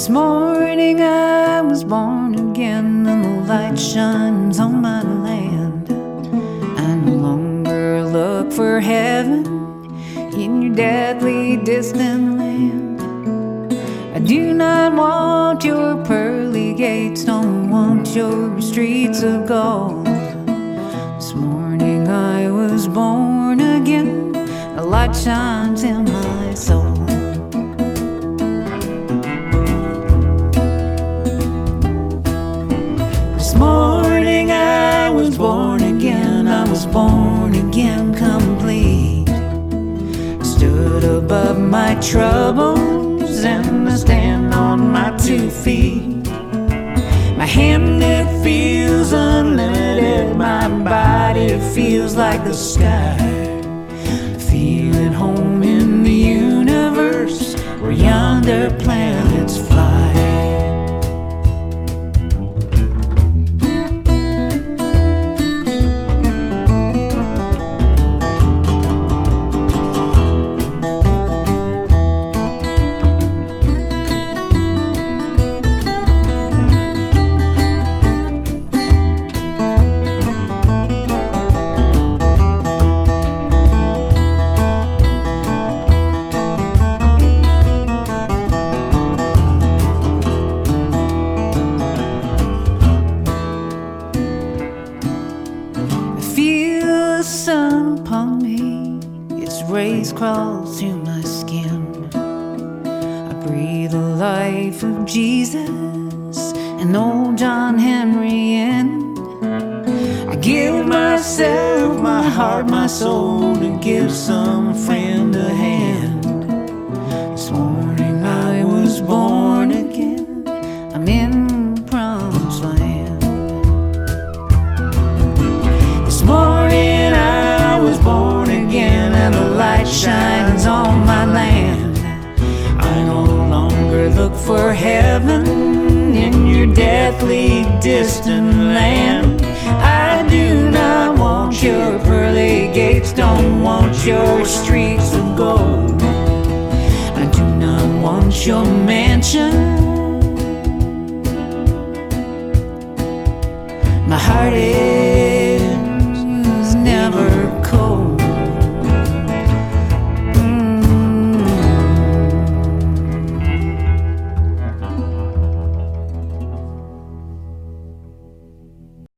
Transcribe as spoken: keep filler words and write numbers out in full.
This morning I was born again, and the light shines on my land. I no longer look for heaven in your deadly distant land. I do not want your pearly gates, don't want your streets of gold. This morning I was born again, the light shines in my soul. This morning I was born again, I was born again complete. Stood above my troubles and I stand on my two feet. My hand, it feels unlimited, my body feels like the sky. Feel at home in the universe where yonder planets fly. Sun upon me, its rays crawl through my skin. I breathe the life of Jesus and old John Henry in. I give myself, my heart, my soul to give some friend a hand. This morning I was born again, I'm in promised land. This morning I was born again, and the light shines on my land. I no longer look for heaven in your deathly distant land. I do not want your pearly gates, don't want your streets of gold. I do not want your mansion. My heart is